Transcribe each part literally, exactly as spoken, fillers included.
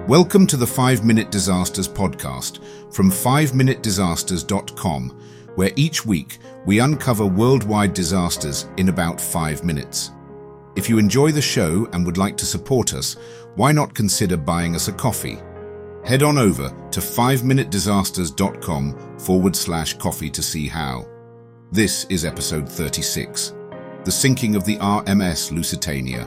Welcome to the five minute Disasters podcast from five minute disasters dot com, where each week we uncover worldwide disasters in about five minutes. If you enjoy the show and would like to support us, why not consider buying us a coffee? Head on over to five minute disasters dot com forward slash coffee to see how. This is episode thirty-six, the sinking of the R M S Lusitania.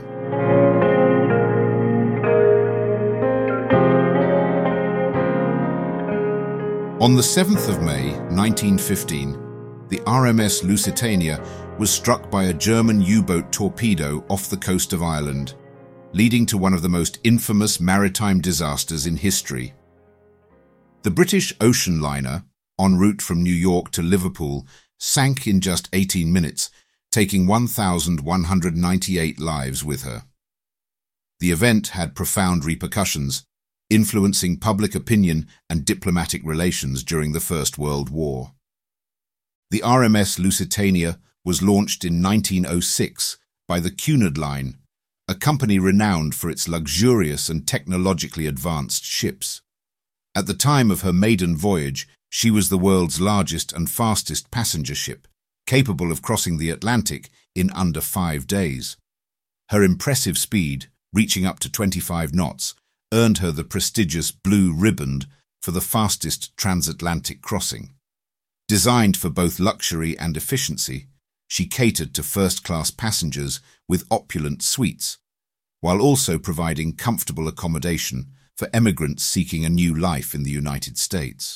On the seventh of May, nineteen fifteen, the R M S Lusitania was struck by a German U-boat torpedo off the coast of Ireland, leading to one of the most infamous maritime disasters in history. The British ocean liner, en route from New York to Liverpool, sank in just eighteen minutes, taking one thousand one hundred ninety-eight lives with her. The event had profound repercussions, influencing public opinion and diplomatic relations during the First World War. The R M S Lusitania was launched in nineteen oh six by the Cunard Line, a company renowned for its luxurious and technologically advanced ships. At the time of her maiden voyage, she was the world's largest and fastest passenger ship, capable of crossing the Atlantic in under five days. Her impressive speed, reaching up to twenty-five knots, earned her the prestigious Blue Riband for the fastest transatlantic crossing. Designed for both luxury and efficiency, she catered to first-class passengers with opulent suites, while also providing comfortable accommodation for emigrants seeking a new life in the United States.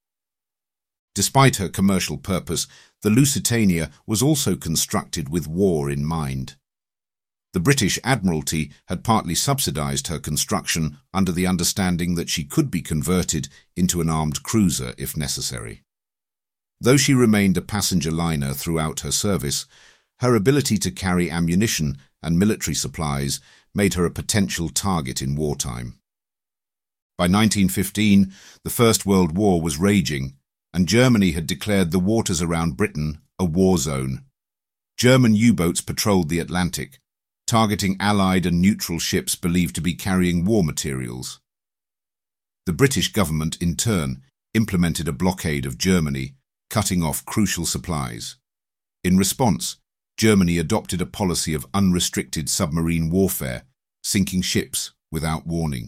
Despite her commercial purpose, the Lusitania was also constructed with war in mind. The British Admiralty had partly subsidized her construction under the understanding that she could be converted into an armed cruiser if necessary. Though she remained a passenger liner throughout her service, her ability to carry ammunition and military supplies made her a potential target in wartime. By nineteen fifteen, the First World War was raging, and Germany had declared the waters around Britain a war zone. German U-boats patrolled the Atlantic, targeting Allied and neutral ships believed to be carrying war materials. The British government, in turn, implemented a blockade of Germany, cutting off crucial supplies. In response, Germany adopted a policy of unrestricted submarine warfare, sinking ships without warning.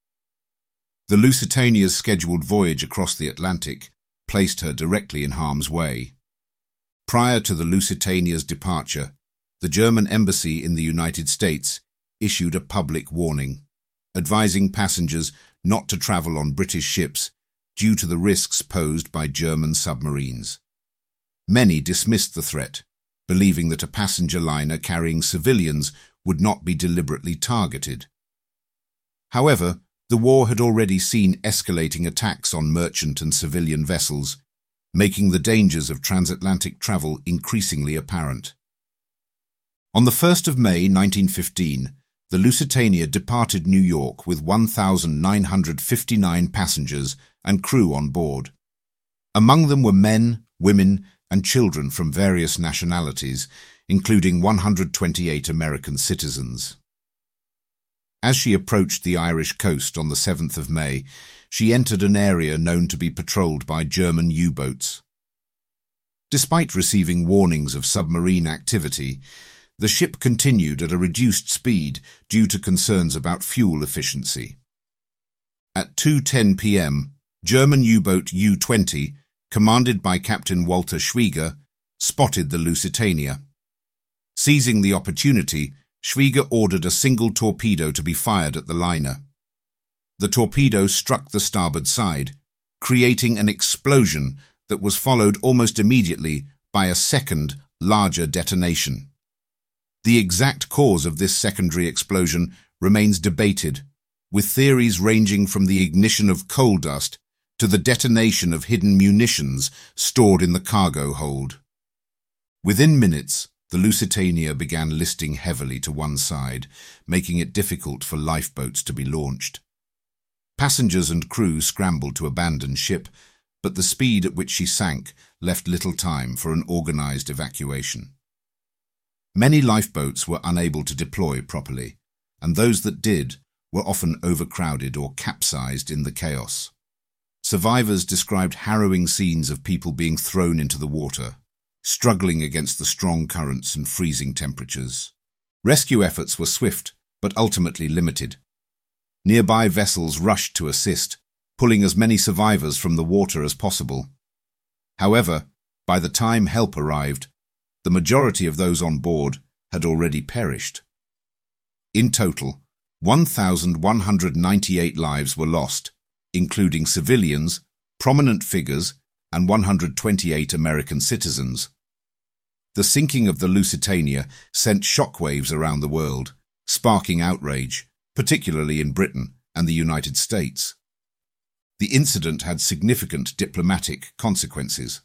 The Lusitania's scheduled voyage across the Atlantic placed her directly in harm's way. Prior to the Lusitania's departure, the German embassy in the United States issued a public warning, advising passengers not to travel on British ships due to the risks posed by German submarines. Many dismissed the threat, believing that a passenger liner carrying civilians would not be deliberately targeted. However, the war had already seen escalating attacks on merchant and civilian vessels, making the dangers of transatlantic travel increasingly apparent. On the first of May nineteen fifteen, the Lusitania departed New York with one thousand nine hundred fifty-nine passengers and crew on board. Among them were men, women, and children from various nationalities, including one hundred twenty-eight American citizens. As she approached the Irish coast on the seventh of May, she entered an area known to be patrolled by German U-boats. Despite receiving warnings of submarine activity, the ship continued at a reduced speed due to concerns about fuel efficiency. At two ten p m, German U-boat U twenty, commanded by Captain Walter Schwieger, spotted the Lusitania. Seizing the opportunity, Schwieger ordered a single torpedo to be fired at the liner. The torpedo struck the starboard side, creating an explosion that was followed almost immediately by a second, larger detonation. The exact cause of this secondary explosion remains debated, with theories ranging from the ignition of coal dust to the detonation of hidden munitions stored in the cargo hold. Within minutes, the Lusitania began listing heavily to one side, making it difficult for lifeboats to be launched. Passengers and crew scrambled to abandon ship, but the speed at which she sank left little time for an organized evacuation. Many lifeboats were unable to deploy properly, and those that did were often overcrowded or capsized in the chaos. Survivors described harrowing scenes of people being thrown into the water, struggling against the strong currents and freezing temperatures. Rescue efforts were swift, but ultimately limited. Nearby vessels rushed to assist, pulling as many survivors from the water as possible. However, by the time help arrived, the majority of those on board had already perished. In total, one thousand one hundred ninety-eight lives were lost, including civilians, prominent figures, and one hundred twenty-eight American citizens. The sinking of the Lusitania sent shockwaves around the world, sparking outrage, particularly in Britain and the United States. The incident had significant diplomatic consequences.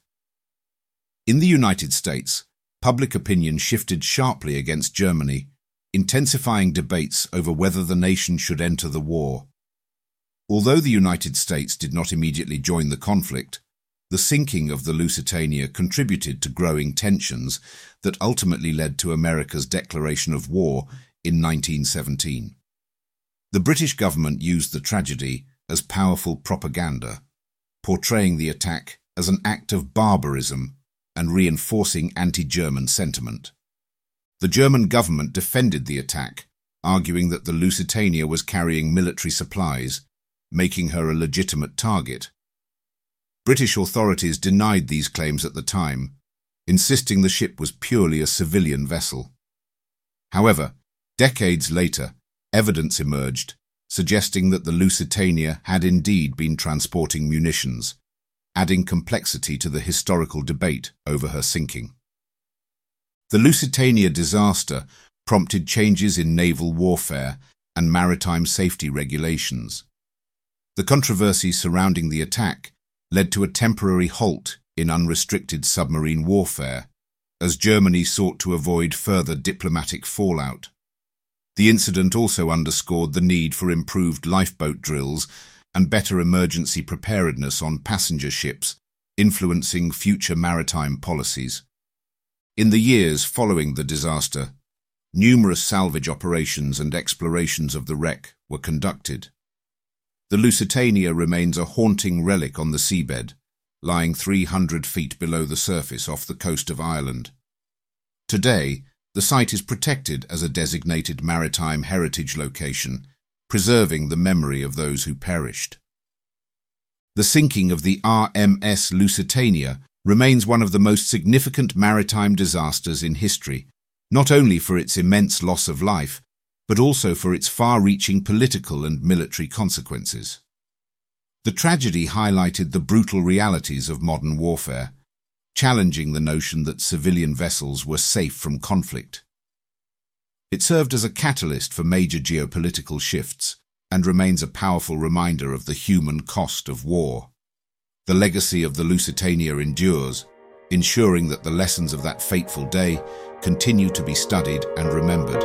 In the United States, public opinion shifted sharply against Germany, intensifying debates over whether the nation should enter the war. Although the United States did not immediately join the conflict, the sinking of the Lusitania contributed to growing tensions that ultimately led to America's declaration of war in nineteen seventeen. The British government used the tragedy as powerful propaganda, portraying the attack as an act of barbarism and reinforcing anti-German sentiment. The German government defended the attack, arguing that the Lusitania was carrying military supplies, making her a legitimate target. British authorities denied these claims at the time, insisting the ship was purely a civilian vessel. However, decades later, evidence emerged, suggesting that the Lusitania had indeed been transporting munitions, adding complexity to the historical debate over her sinking. The Lusitania disaster prompted changes in naval warfare and maritime safety regulations. The controversy surrounding the attack led to a temporary halt in unrestricted submarine warfare, as Germany sought to avoid further diplomatic fallout. The incident also underscored the need for improved lifeboat drills and better emergency preparedness on passenger ships, influencing future maritime policies. In the years following the disaster, numerous salvage operations and explorations of the wreck were conducted. The Lusitania remains a haunting relic on the seabed, lying three hundred feet below the surface off the coast of Ireland. Today, the site is protected as a designated maritime heritage location, preserving the memory of those who perished. The sinking of the R M S Lusitania remains one of the most significant maritime disasters in history, not only for its immense loss of life, but also for its far-reaching political and military consequences. The tragedy highlighted the brutal realities of modern warfare, challenging the notion that civilian vessels were safe from conflict. It served as a catalyst for major geopolitical shifts and remains a powerful reminder of the human cost of war. The legacy of the Lusitania endures, ensuring that the lessons of that fateful day continue to be studied and remembered.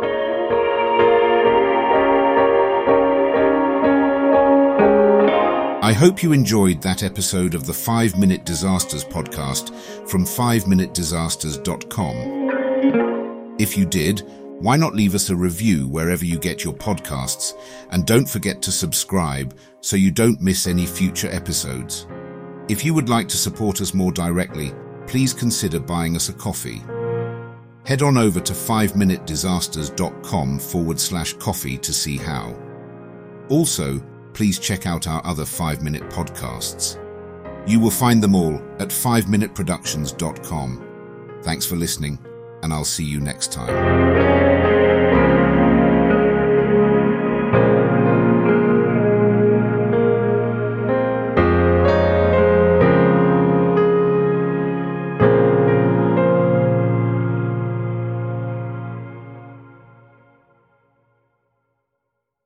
I hope you enjoyed that episode of the five minute Disasters podcast from five minute disasters dot com. If you did, why not leave us a review wherever you get your podcasts, and don't forget to subscribe so you don't miss any future episodes. If you would like to support us more directly, please consider buying us a coffee. Head on over to five minute disasters dot com forward slash coffee to see how. Also, please check out our other five minute podcasts. You will find them all at five minute productions dot com. Thanks for listening, and I'll see you next time.